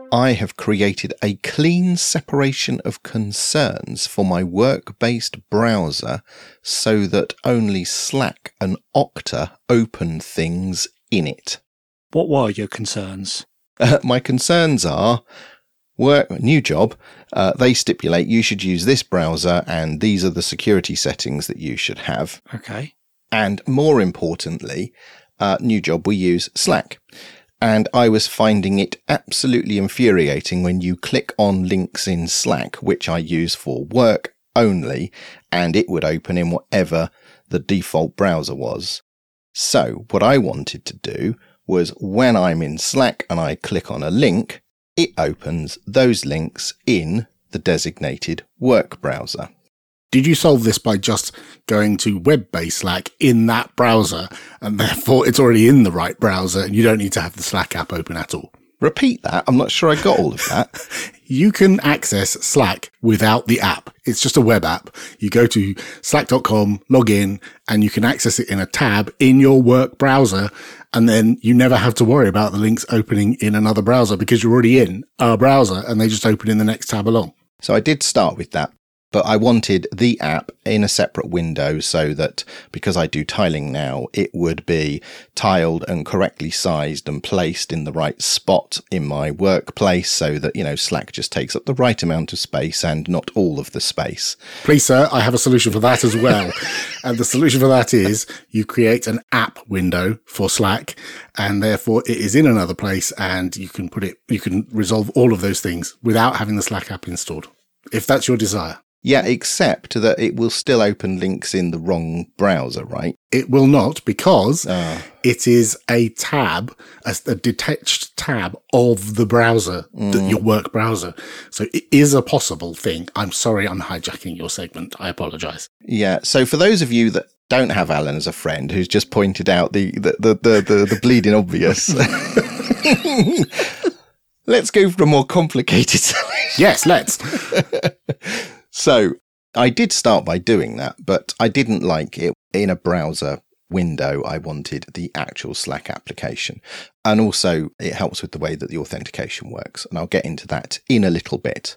I have created a clean separation of concerns for my work-based browser so that only Slack and Okta open things in it. What were your concerns? My concerns are new job. They stipulate you should use this browser and these are the security settings that you should have. Okay. And more importantly, new job, we use Slack. And I was finding it absolutely infuriating when you click on links in Slack, which I use for work only, and it would open in whatever the default browser was. So what I wanted to do was when I'm in Slack and I click on a link, it opens those links in the designated work browser. Did you solve this by just going to web-based Slack in that browser, and therefore it's already in the right browser and you don't need to have the Slack app open at all? Repeat that. I'm not sure I got all of that. You can access Slack without the app. It's just a web app. You go to slack.com, log in, and you can access it in a tab in your work browser. And then you never have to worry about the links opening in another browser because you're already in a browser and they just open in the next tab along. So I did start with that. But I wanted the app in a separate window so that, because I do tiling now, it would be tiled and correctly sized and placed in the right spot in my workplace so that, Slack just takes up the right amount of space and not all of the space. Please, sir, I have a solution for that as well. And the solution for that is you create an app window for Slack, and therefore it is in another place, and you can resolve all of those things without having the Slack app installed, if that's your desire. Yeah, except that it will still open links in the wrong browser, right? It will not, because it is a tab, a detached tab of the browser, your work browser. So it is a possible thing. I'm sorry I'm hijacking your segment. I apologize. Yeah, so for those of you that don't have Alan as a friend, who's just pointed out the bleeding obvious, let's go for a more complicated solution. Yes, let's. So I did start by doing that, but I didn't like it in a browser window. I wanted the actual Slack application. And also it helps with the way that the authentication works. And I'll get into that in a little bit.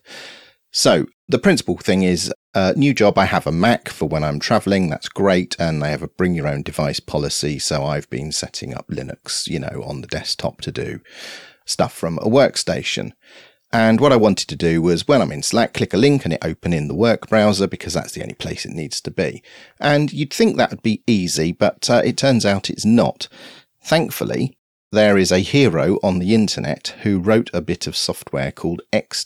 So the principal thing is, new job, I have a Mac for when I'm traveling. That's great. And they have a bring your own device policy. So I've been setting up Linux, on the desktop to do stuff from a workstation. And what I wanted to do was, when I'm in Slack, click a link and it open in the work browser because that's the only place it needs to be. And you'd think that would be easy, but it turns out it's not. Thankfully, there is a hero on the internet who wrote a bit of software called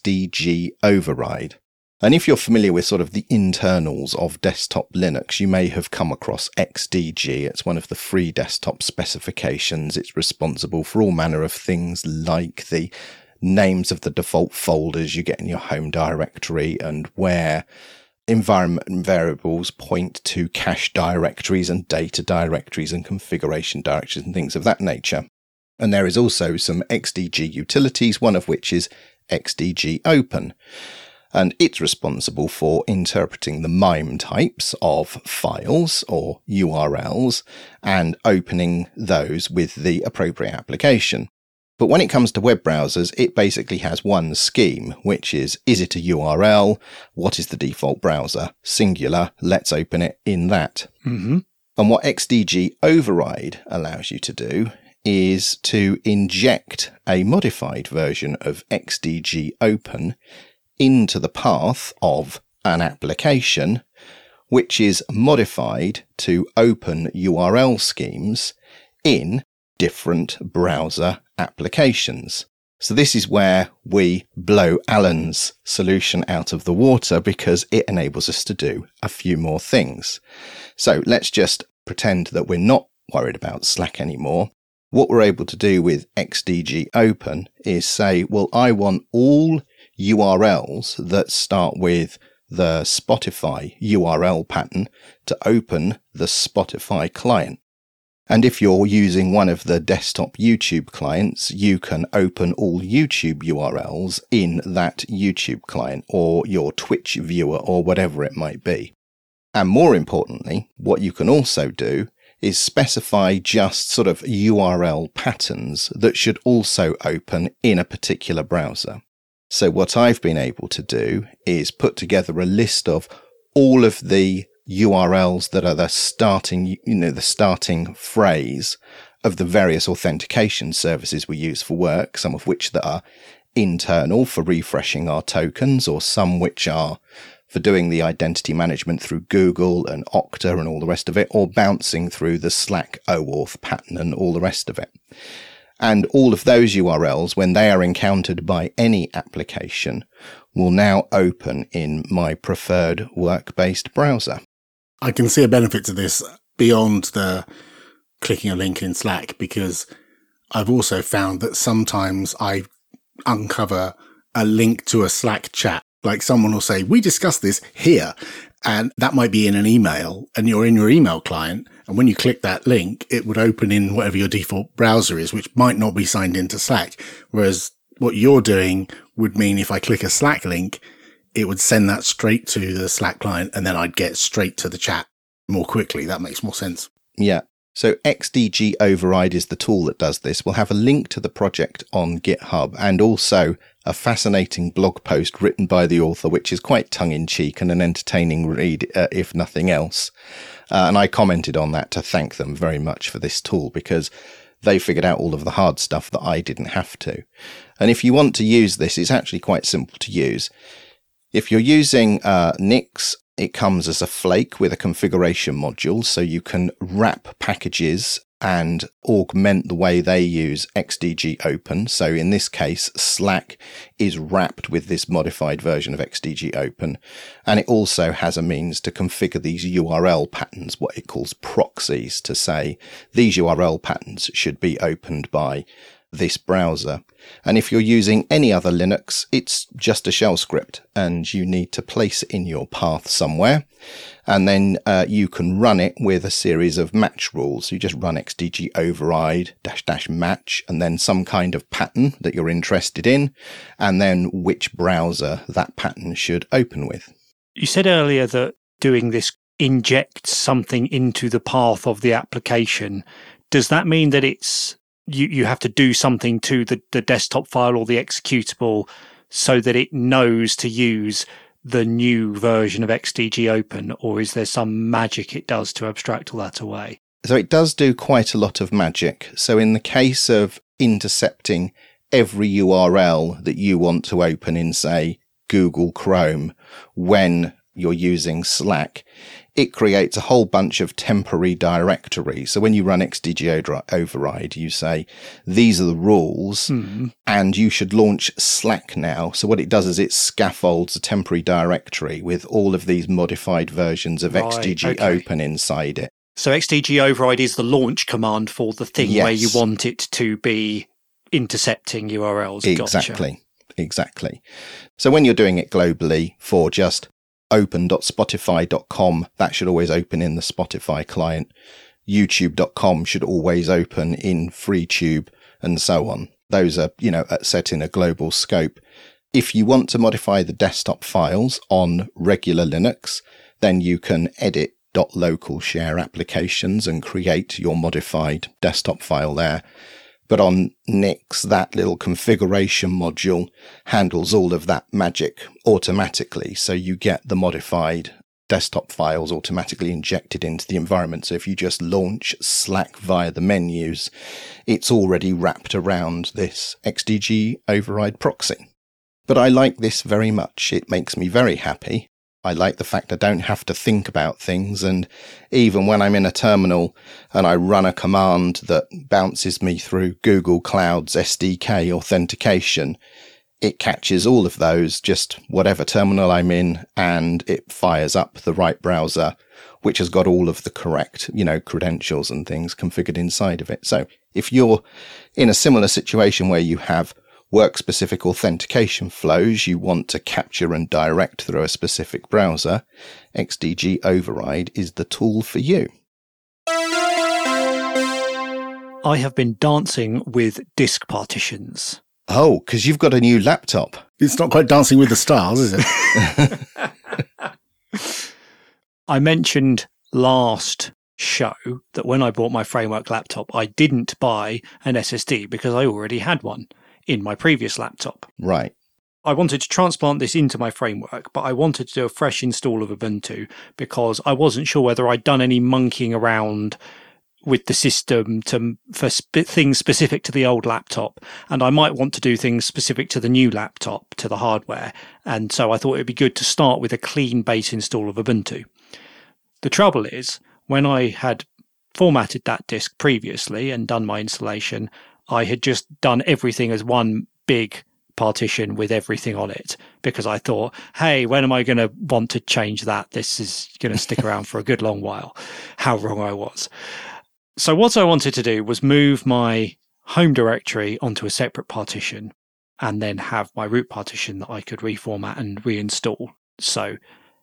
XDG Override. And if you're familiar with sort of the internals of desktop Linux, you may have come across XDG. It's one of the free desktop specifications. It's responsible for all manner of things like the names of the default folders you get in your home directory and where environment variables point to cache directories and data directories and configuration directories and things of that nature. And there is also some XDG utilities, one of which is XDG Open. And it's responsible for interpreting the MIME types of files or URLs and opening those with the appropriate application. But when it comes to web browsers, it basically has one scheme, which is it a URL? What is the default browser? Singular. Let's open it in that. Mm-hmm. And what XDG Override allows you to do is to inject a modified version of XDG Open into the path of an application, which is modified to open URL schemes in different browser applications. So this is where we blow Alan's solution out of the water because it enables us to do a few more things. So let's just pretend that we're not worried about Slack anymore. What we're able to do with XDG Open is say, well, I want all URLs that start with the Spotify URL pattern to open the Spotify client. And if you're using one of the desktop YouTube clients, you can open all YouTube URLs in that YouTube client or your Twitch viewer or whatever it might be. And more importantly, what you can also do is specify just sort of URL patterns that should also open in a particular browser. So what I've been able to do is put together a list of all of the URLs that are the starting phrase of the various authentication services we use for work, some of which that are internal for refreshing our tokens, or some which are for doing the identity management through Google and Okta and all the rest of it, or bouncing through the Slack OAuth pattern and all the rest of it. And all of those URLs, when they are encountered by any application, will now open in my preferred work-based browser. I can see a benefit to this beyond the clicking a link in Slack, because I've also found that sometimes I uncover a link to a Slack chat. Like someone will say, we discussed this here, and that might be in an email, and you're in your email client. And when you click that link, it would open in whatever your default browser is, which might not be signed into Slack. Whereas what you're doing would mean if I click a Slack link, it would send that straight to the Slack client, and then I'd get straight to the chat more quickly. That makes more sense. Yeah. So XDG Override is the tool that does this. We'll have a link to the project on GitHub, and also a fascinating blog post written by the author, which is quite tongue-in-cheek and an entertaining read, if nothing else. And I commented on that to thank them very much for this tool, because they figured out all of the hard stuff that I didn't have to. And if you want to use this, it's actually quite simple to use. If you're using Nix, it comes as a flake with a configuration module, so you can wrap packages and augment the way they use XDG Open. So in this case, Slack is wrapped with this modified version of XDG Open. And it also has a means to configure these URL patterns, what it calls proxies, to say these URL patterns should be opened by this browser. And if you're using any other Linux, it's just a shell script, and you need to place it in your path somewhere. And then you can run it with a series of match rules. You just run XDG override -- match, and then some kind of pattern that you're interested in, and then which browser that pattern should open with. You said earlier that doing this injects something into the path of the application. Does that mean that it's you have to do something to the desktop file or the executable so that it knows to use the new version of XDG Open, or is there some magic it does to abstract all that away? So it does do quite a lot of magic. So in the case of intercepting every URL that you want to open in, say, Google Chrome, when you're using Slack, it creates a whole bunch of temporary directories. So when you run XDG override, you say, these are the rules, and you should launch Slack now. So what it does is it scaffolds a temporary directory with all of these modified versions of XDG Open inside it. So XDG override is the launch command for the thing where you want it to be intercepting URLs. Exactly. Exactly. So when you're doing it globally for just open.spotify.com, that should always open in the Spotify client. YouTube.com should always open in FreeTube, and so on. Those are, set in a global scope. If you want to modify the desktop files on regular Linux, then you can edit .local share applications and create your modified desktop file there. But on Nix, that little configuration module handles all of that magic automatically. So you get the modified desktop files automatically injected into the environment. So if you just launch Slack via the menus, it's already wrapped around this XDG override proxy. But I like this very much. It makes me very happy. I like the fact I don't have to think about things, and even when I'm in a terminal and I run a command that bounces me through Google Cloud's SDK authentication, it catches all of those, just whatever terminal I'm in, and it fires up the right browser, which has got all of the correct, credentials and things configured inside of it. So if you're in a similar situation where you have work-specific authentication flows you want to capture and direct through a specific browser, XDG Override is the tool for you. I have been dancing with disk partitions. Oh, because you've got a new laptop. It's not quite Dancing with the Stars, is it? I mentioned last show that when I bought my Framework laptop, I didn't buy an SSD because I already had one in my previous laptop. Right. I wanted to transplant this into my Framework, but I wanted to do a fresh install of Ubuntu because I wasn't sure whether I'd done any monkeying around with the system for things specific to the old laptop, and I might want to do things specific to the new laptop, to the hardware. And so I thought it'd be good to start with a clean base install of Ubuntu. The trouble is, when I had formatted that disk previously and done my installation, I had just done everything as one big partition with everything on it because I thought, hey, when am I going to want to change that? This is going to stick around for a good long while. How wrong I was. So what I wanted to do was move my home directory onto a separate partition and then have my root partition that I could reformat and reinstall. So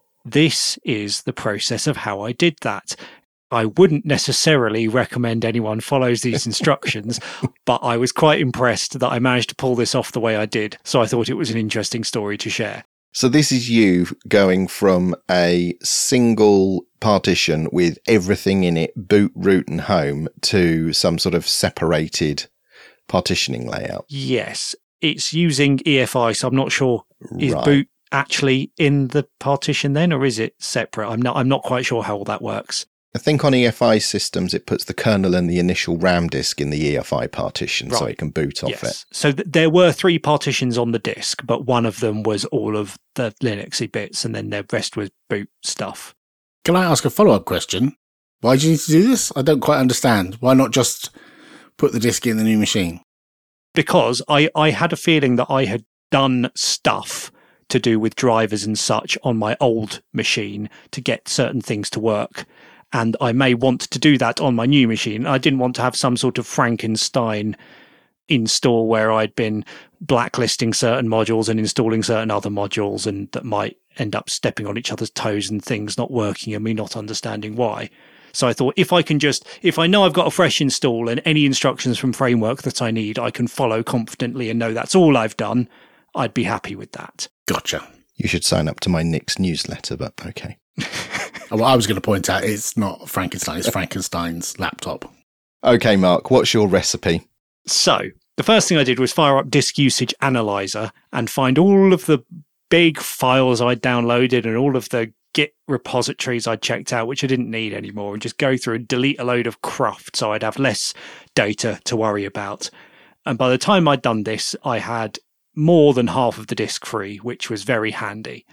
this is the process of how I did that. I wouldn't necessarily recommend anyone follows these instructions, but I was quite impressed that I managed to pull this off the way I did. So I thought it was an interesting story to share. So this is you going from a single partition with everything in it, boot, root and home, to some sort of separated partitioning layout. Yes, it's using EFI, so I'm not sure. Is Right. boot actually in the partition then, or is it separate? I'm not quite sure how all that works. I think on EFI systems, it puts the kernel and the initial RAM disk in the EFI partition so Right. it can boot off Yes. it. So there were 3 partitions on the disk, but one of them was all of the Linuxy bits, and then the rest was boot stuff. Can I ask a follow-up question? Why do you need to do this? I don't quite understand. Why not just put the disk in the new machine? Because I had a feeling that I had done stuff to do with drivers and such on my old machine to get certain things to work. And I may want to do that on my new machine. I didn't want to have some sort of Frankenstein install where I'd been blacklisting certain modules and installing certain other modules, and that might end up stepping on each other's toes and things not working and me not understanding why. So I thought if I know I've got a fresh install and any instructions from Framework that I need, I can follow confidently and know that's all I've done, I'd be happy with that. Gotcha. You should sign up to my Nix newsletter, but okay. Well, I was going to point out it's not Frankenstein, it's Frankenstein's laptop. Okay, Mark, what's your recipe? So the first thing I did was fire up Disk Usage Analyzer and find all of the big files I'd downloaded and all of the Git repositories I checked out, which I didn't need anymore, and just go through and delete a load of cruft so I'd have less data to worry about. And by the time I'd done this, I had more than half of the disk free, which was very handy.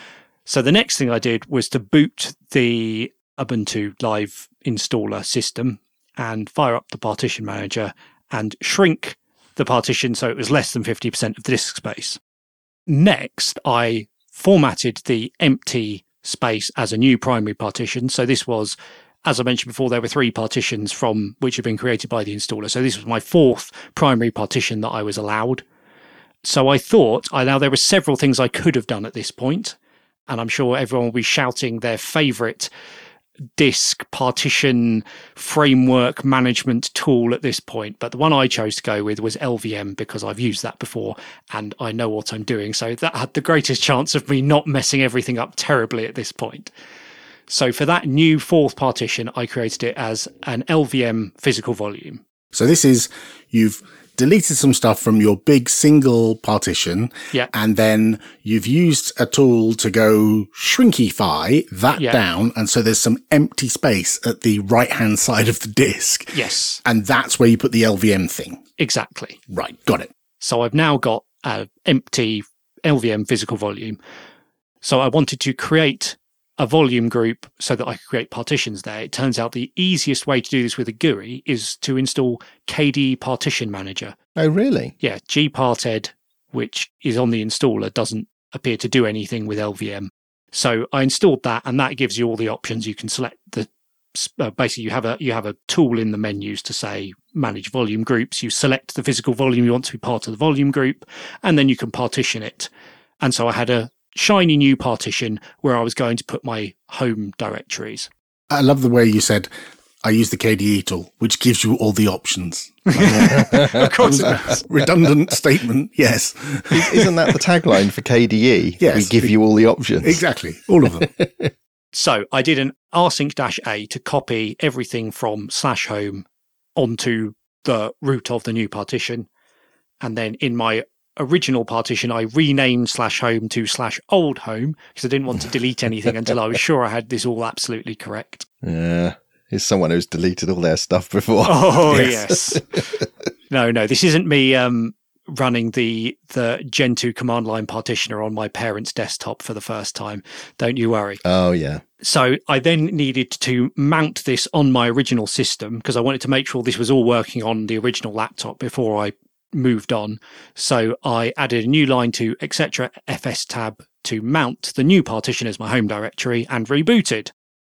So the next thing I did was to boot the Ubuntu Live installer system and fire up the partition manager and shrink the partition so it was less than 50% of the disk space. Next, I formatted the empty space as a new primary partition. So this was, as I mentioned before, there were 3 partitions from which had been created by the installer. So this was my 4th primary partition that I was allowed. So I thought, now there were several things I could have done at this point, and I'm sure everyone will be shouting their favourite disk partition framework management tool at this point. But the one I chose to go with was LVM because I've used that before and I know what I'm doing. So that had the greatest chance of me not messing everything up terribly at this point. So for that new 4th partition, I created it as an LVM physical volume. So this is, you've deleted some stuff from your big single partition, Yeah. and then you've used a tool to go shrinkify that down, and so there's some empty space at the right-hand side of the disk. Yes. And that's where you put the LVM thing. Exactly. Right, got it. So I've now got an empty LVM physical volume. So I wanted to create a volume group so that I could create partitions there. It turns out the easiest way to do this with a GUI is to install KDE Partition Manager. Oh, really? Yeah, gparted, which is on the installer, doesn't appear to do anything with LVM. So I installed that, and that gives you all the options. You can select the basically you have a tool in the menus to say manage volume groups. You select the physical volume you want to be part of the volume group, and then you can partition it. And so I had a shiny new partition where I was going to put my home directories. I love the way you said, I use the KDE tool, which gives you all the options. Of course it does. Redundant statement, yes. Isn't that the tagline for KDE? Yes. We give you all the options. Exactly, all of them. So I did an rsync-a to copy everything from /home onto the root of the new partition. And then in my original partition, I renamed /home to /old home because I didn't want to delete anything until I was sure I had this all absolutely correct. Yeah. Here's someone who's deleted all their stuff before. Oh, yes. No, this isn't me running the Gentoo command line partitioner on my parents' desktop for the first time. Don't you worry. Oh, yeah. So I then needed to mount this on my original system because I wanted to make sure this was all working on the original laptop before I moved on. So I added a new line to etc. fs tab to mount the new partition as my home directory and rebooted.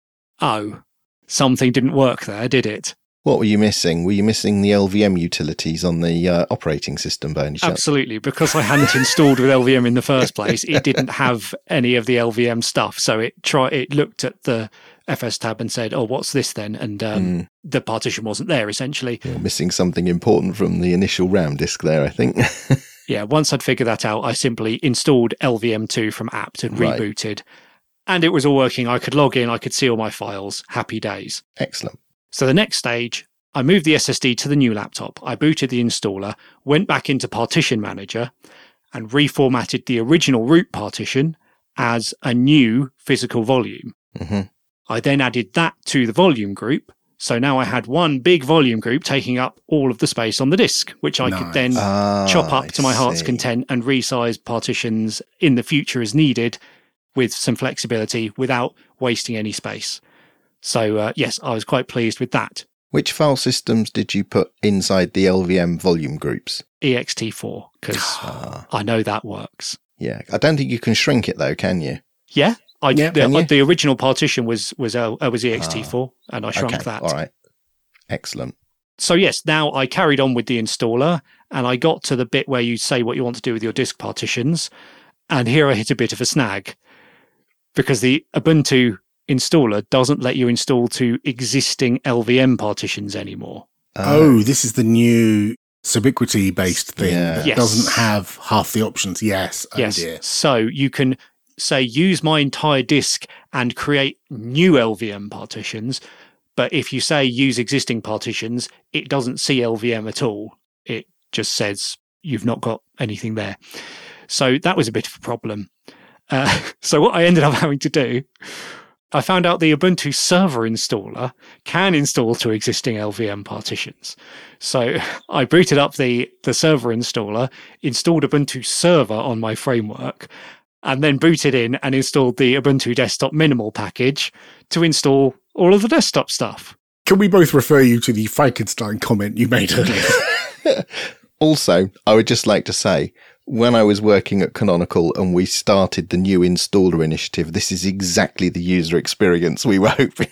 Oh, something didn't work there, did it? What were you missing? Were you missing the LVM utilities on the operating system by any chance? Absolutely, because I hadn't installed with LVM in the first place. It didn't have any of the LVM stuff, so it looked at the FS tab and said, "Oh, what's this then?" And the partition wasn't there. Essentially, you're missing something important from the initial RAM disk there, I think. Yeah, once I'd figured that out, I simply installed LVM2 from apt and rebooted, and it was all working. I could log in, I could see all my files. Happy days. Excellent. So the next stage, I moved the SSD to the new laptop, I booted the installer, went back into Partition Manager and reformatted the original root partition as a new physical volume. Mm-hmm. I then added that to the volume group. So now I had one big volume group taking up all of the space on the disk, which I could then chop up to my heart's content and resize partitions in the future as needed with some flexibility without wasting any space. So, yes, I was quite pleased with that. Which file systems did you put inside the LVM volume groups? ext4, because I know that works. Yeah. I don't think you can shrink it, though, can you? Yeah. The original partition was ext4, and I shrunk that. All right. Excellent. So, yes, now I carried on with the installer, and I got to the bit where you say what you want to do with your disk partitions, and here I hit a bit of a snag, because the Ubuntu installer doesn't let you install to existing LVM partitions anymore. This is the new Subiquity based thing that doesn't have half the options. Yes. Yes. Dear. So you can say use my entire disk and create new LVM partitions, but if you say use existing partitions, it doesn't see LVM at all. It just says you've not got anything there. So that was a bit of a problem. So what I ended up having to do, I found out the Ubuntu server installer can install to existing LVM partitions. So I booted up the server installer, installed Ubuntu server on my framework, and then booted in and installed the Ubuntu desktop minimal package to install all of the desktop stuff. Can we both refer you to the Frankenstein comment you made earlier? Also, I would just like to say, when I was working at Canonical and we started the new installer initiative, this is exactly the user experience we were hoping.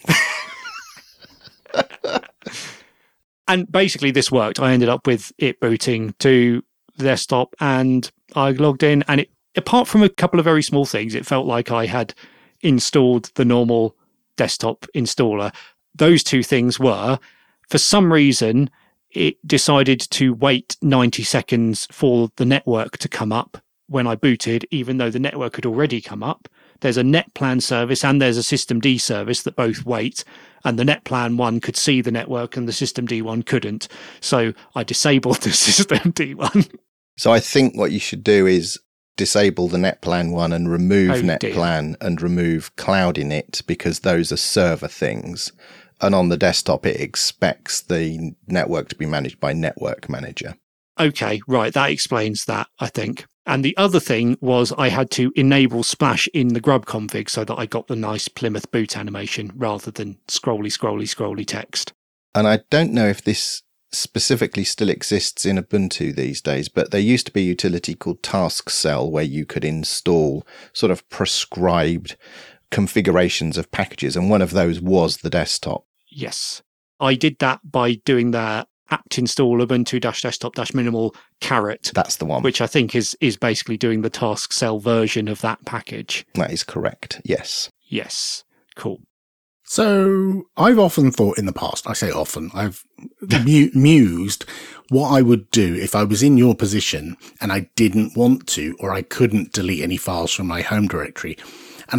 And basically this worked. I ended up with it booting to the desktop and I logged in, and apart from a couple of very small things, it felt like I had installed the normal desktop installer. Those two things were, for some reason, it decided to wait 90 seconds for the network to come up when I booted, even though the network had already come up. There's a NetPlan service and there's a systemd service that both wait, and the NetPlan one could see the network and the systemd one couldn't. So I disabled the systemd one. So I think what you should do is disable the NetPlan one and remove NetPlan and remove Cloud Init, because those are server things. And on the desktop, it expects the network to be managed by Network Manager. Okay, right. That explains that, I think. And the other thing was I had to enable Splash in the grub config so that I got the nice Plymouth boot animation rather than scrolly text. And I don't know if this specifically still exists in Ubuntu these days, but there used to be a utility called TaskCell where you could install sort of prescribed configurations of packages, and one of those was the desktop. Yes. I did that by doing the apt install ubuntu-desktop-minimal caret. That's the one. Which I think is basically doing the TaskCell version of that package. That is correct, yes. Yes. Cool. So I've often thought in the past, I say often, I've mused what I would do if I was in your position and I didn't want to, or I couldn't delete any files from my home directory. And I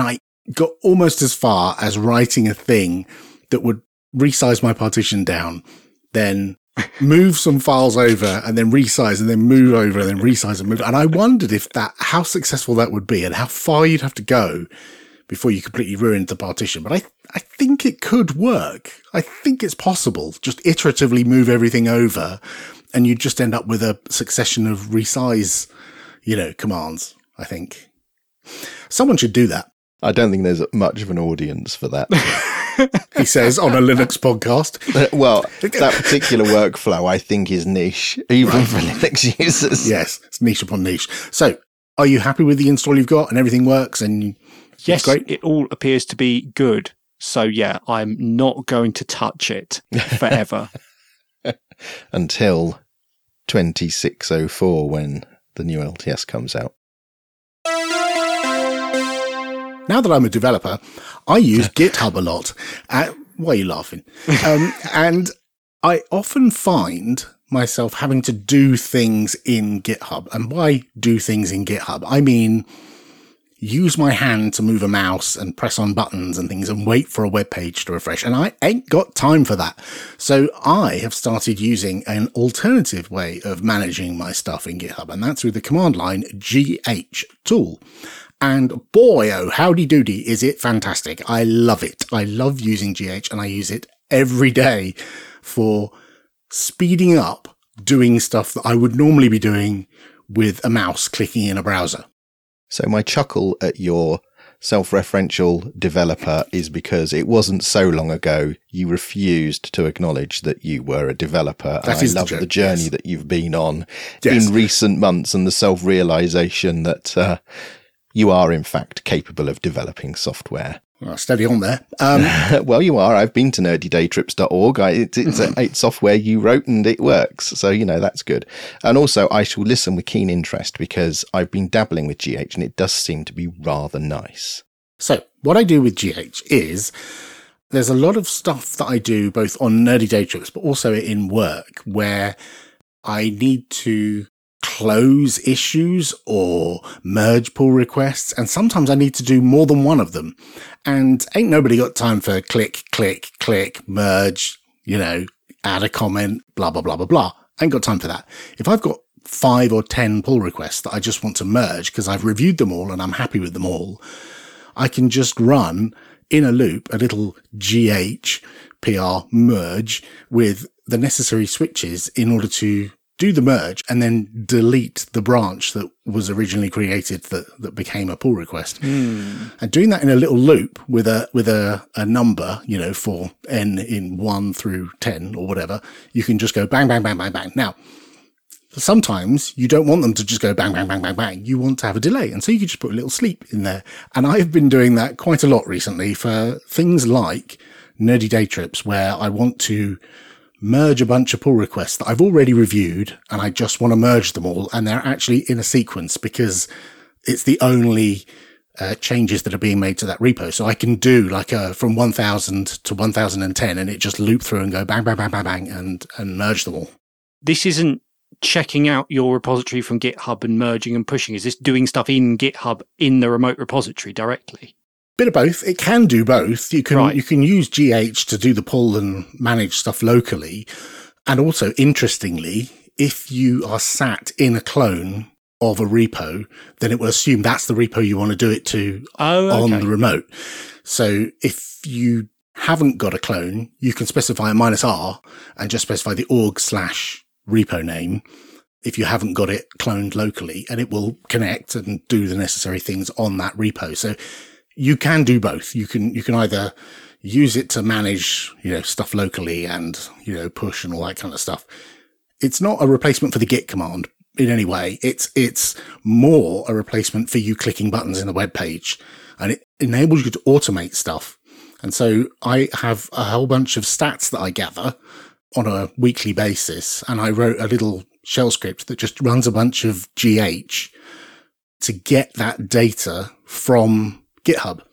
got almost as far as writing a thing that would resize my partition down, then move some files over and then resize and then move over and then resize and move. And I wondered how successful that would be and how far you'd have to go before you completely ruined the partition. But I think it could work. I think it's possible. Just iteratively move everything over and you just end up with a succession of resize, commands, I think. Someone should do that. I don't think there's much of an audience for that. He says on a Linux podcast. Well, that particular workflow, I think, is niche, even for Linux users. Yes, it's niche upon niche. So, are you happy with the install you've got and everything works? And yes, great? It all appears to be good. So, yeah, I'm not going to touch it forever. Until 2604, when the new LTS comes out. Now that I'm a developer, I use GitHub a lot. Why are you laughing? And I often find myself having to do things in GitHub. And by do things in GitHub, I mean use my hand to move a mouse and press on buttons and things and wait for a web page to refresh. And I ain't got time for that. So I have started using an alternative way of managing my stuff in GitHub. And that's with the command line GH tool. And boy, oh, howdy doody, is it fantastic. I love it. I love using GH and I use it every day for speeding up doing stuff that I would normally be doing with a mouse clicking in a browser. So my chuckle at your self-referential developer is because it wasn't so long ago you refused to acknowledge that you were a developer. That and is I love the journey that you've been on in recent months and the self-realization that you are, in fact, capable of developing software. Well, steady on there. Well, you are. I've been to nerdydaytrips.org. It's software you wrote and it works. So, that's good. And also, I shall listen with keen interest because I've been dabbling with GH and it does seem to be rather nice. So, what I do with GH is there's a lot of stuff that I do both on Nerdy Day Trips, but also in work where I need to close issues or merge pull requests. And sometimes I need to do more than one of them. And ain't nobody got time for click, click, click, merge, add a comment, blah, blah, blah, blah, blah. Ain't got time for that. If I've got 5 or 10 pull requests that I just want to merge because I've reviewed them all and I'm happy with them all, I can just run in a loop a little GH PR merge with the necessary switches in order to do the merge and then delete the branch that was originally created that became a pull request. And doing that in a little loop with a number, for n in 1 through 10 or whatever, you can just go bang, bang, bang, bang, bang. Now, sometimes you don't want them to just go bang, bang, bang, bang, bang. You want to have a delay. And so you can just put a little sleep in there. And I've been doing that quite a lot recently for things like Nerdy Day Trips, where I want to merge a bunch of pull requests that I've already reviewed and I just want to merge them all. And they're actually in a sequence because it's the only changes that are being made to that repo. So I can do like from 1000 to 1010 and it just loop through and go bang, bang, bang, bang, bang and merge them all. This isn't checking out your repository from GitHub and merging and pushing. Is this doing stuff in GitHub in the remote repository directly? Bit of both. It can do both. You can use GH to do the pull and manage stuff locally. And also, interestingly, if you are sat in a clone of a repo, then it will assume that's the repo you want to do it to on the remote. So if you haven't got a clone, you can specify a -r and just specify the org/repo name if you haven't got it cloned locally, and it will connect and do the necessary things on that repo. So you can do both. You can either use it to manage, stuff locally and, push and all that kind of stuff. It's not a replacement for the git command in any way. It's more a replacement for you clicking buttons in a web page, and it enables you to automate stuff. And so I have a whole bunch of stats that I gather on a weekly basis. And I wrote a little shell script that just runs a bunch of GH to get that data from GitHub.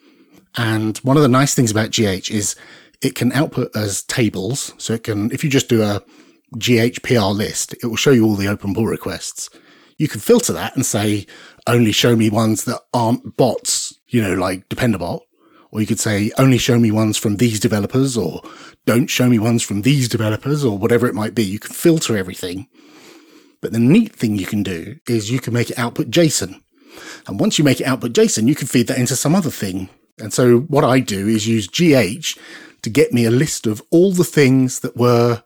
And one of the nice things about GH is it can output as tables. So it can, if you just do a GH PR list, it will show you all the open pull requests. You can filter that and say, only show me ones that aren't bots, like Dependabot. Or you could say, only show me ones from these developers, or don't show me ones from these developers, or whatever it might be. You can filter everything. But the neat thing you can do is you can make it output JSON. And once you make it output JSON, you can feed that into some other thing. And so what I do is use GH to get me a list of all the things that were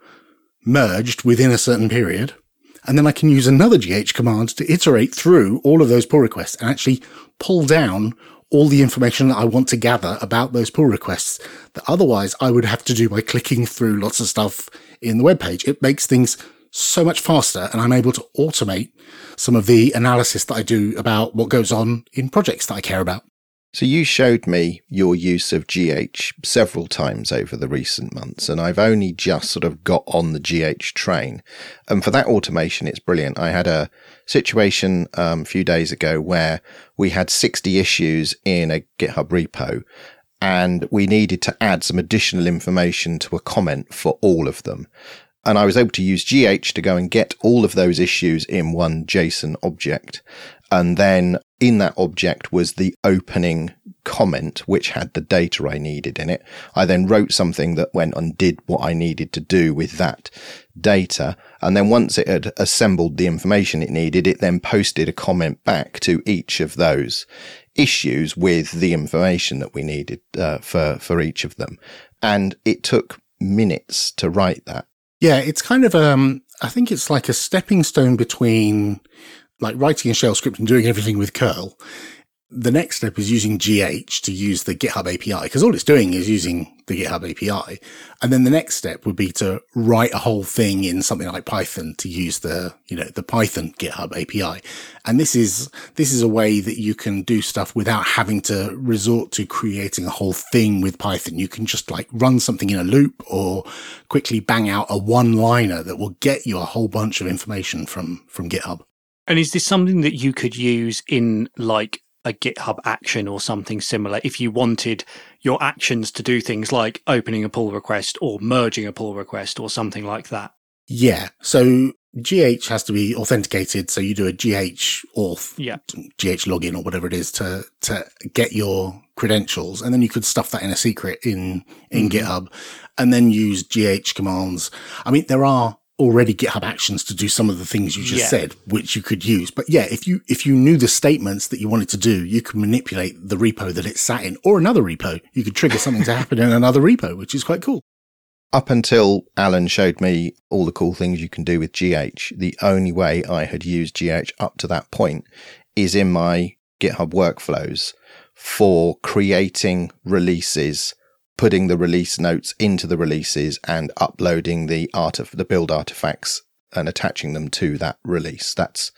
merged within a certain period. And then I can use another GH command to iterate through all of those pull requests and actually pull down all the information that I want to gather about those pull requests that otherwise I would have to do by clicking through lots of stuff in the web page. It makes things so much faster, and I'm able to automate some of the analysis that I do about what goes on in projects that I care about. So you showed me your use of GH several times over the recent months, and I've only just sort of got on the GH train. And for that automation, it's brilliant. I had a situation a few days ago where we had 60 issues in a GitHub repo, and we needed to add some additional information to a comment for all of them. And I was able to use GH to go and get all of those issues in one JSON object. And then in that object was the opening comment, which had the data I needed in it. I then wrote something that went and did what I needed to do with that data. And then once it had assembled the information it needed, it then posted a comment back to each of those issues with the information that we needed for each of them. And it took minutes to write that. Yeah, it's kind of, I think it's like a stepping stone between like writing a shell script and doing everything with curl. The next step is using GH to use the GitHub API, because all it's doing is using the GitHub API. And then the next step would be to write a whole thing in something like Python to use the Python GitHub API. And this is a way that you can do stuff without having to resort to creating a whole thing with Python. You can just like run something in a loop or quickly bang out a one-liner that will get you a whole bunch of information from GitHub. And is this something that you could use in like a GitHub action or something similar if you wanted your actions to do things like opening a pull request or merging a pull request or something like that? Yeah. So GH has to be authenticated. So you do a GH auth, GH login or whatever it is to get your credentials. And then you could stuff that in a secret in GitHub and then use GH commands. I mean, there are already GitHub actions to do some of the things you just said, which you could use. But yeah, if you knew the statements that you wanted to do, you could manipulate the repo that it sat in or another repo. You could trigger something to happen in another repo, which is quite cool. Up until Alan showed me all the cool things you can do with GH, the only way I had used GH up to that point is in my GitHub workflows for creating releases, putting the release notes into the releases and uploading the build artifacts and attaching them to that release.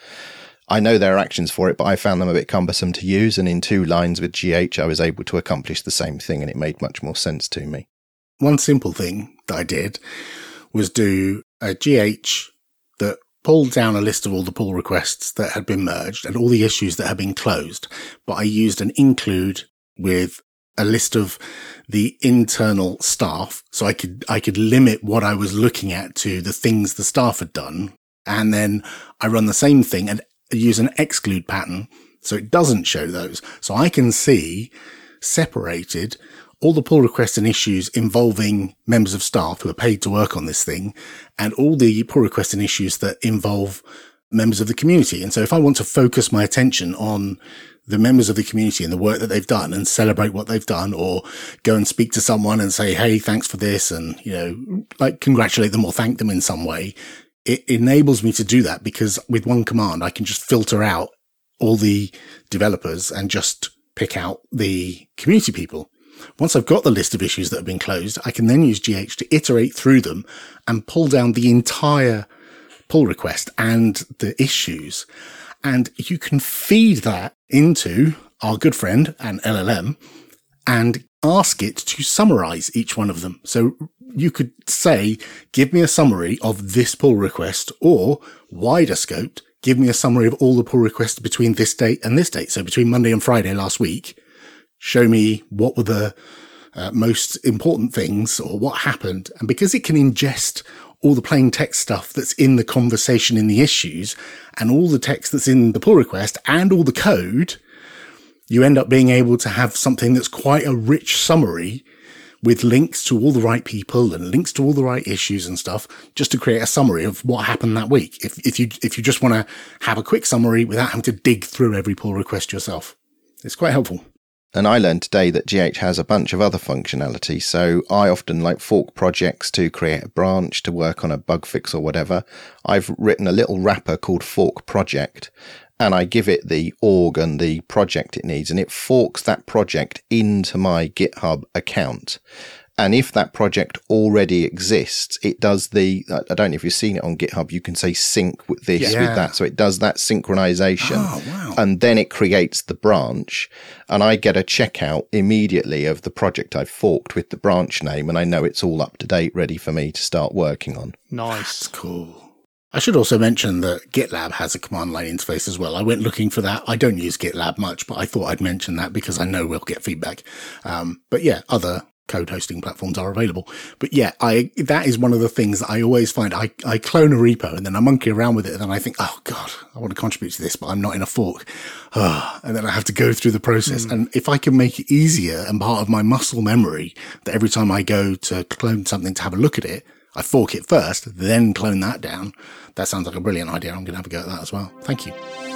I know there are actions for it, but I found them a bit cumbersome to use. And in 2 lines with GH, I was able to accomplish the same thing, and it made much more sense to me. One simple thing that I did was do a GH that pulled down a list of all the pull requests that had been merged and all the issues that had been closed. But I used an include with a list of the internal staff. So I could limit what I was looking at to the things the staff had done. And then I run the same thing and use an exclude pattern. So it doesn't show those. So I can see separated all the pull requests and issues involving members of staff who are paid to work on this thing and all the pull requests and issues that involve members of the community. And so if I want to focus my attention on the members of the community and the work that they've done and celebrate what they've done, or go and speak to someone and say, hey, thanks for this, and, like congratulate them or thank them in some way, it enables me to do that because with one command, I can just filter out all the developers and just pick out the community people. Once I've got the list of issues that have been closed, I can then use GH to iterate through them and pull down the entire pull request and the issues. And you can feed that into our good friend, an LLM, and ask it to summarize each one of them. So you could say, give me a summary of this pull request, or wider scoped, give me a summary of all the pull requests between this date and this date. So between Monday and Friday last week, show me what were the most important things or what happened. And because it can ingest all the plain text stuff that's in the conversation in the issues and all the text that's in the pull request and all the code, you end up being able to have something that's quite a rich summary with links to all the right people and links to all the right issues and stuff, just to create a summary of what happened that week. If you just want to have a quick summary without having to dig through every pull request yourself, it's quite helpful. And I learned today that GH has a bunch of other functionality. So I often fork projects to create a branch, to work on a bug fix or whatever. I've written a little wrapper called Fork Project, and I give it the org and the project it needs, and it forks that project into my GitHub account. And if that project already exists, it does I don't know if you've seen it on GitHub, you can say sync with this, with that. So it does that synchronization. Oh, wow. And then it creates the branch. And I get a checkout immediately of the project I've forked with the branch name. And I know it's all up to date, ready for me to start working on. Nice. That's cool. I should also mention that GitLab has a command line interface as well. I went looking for that. I don't use GitLab much, but I thought I'd mention that because I know we'll get feedback. But yeah, other code hosting platforms are available. But yeah, that is one of the things that I always find. I clone a repo and then I monkey around with it, and then I think, oh God, I want to contribute to this, but I'm not in a fork. And then I have to go through the process. And if I can make it easier and part of my muscle memory that every time I go to clone something to have a look at it, I fork it first, then clone that down. That sounds like a brilliant idea. I'm going to have a go at that as well. Thank you.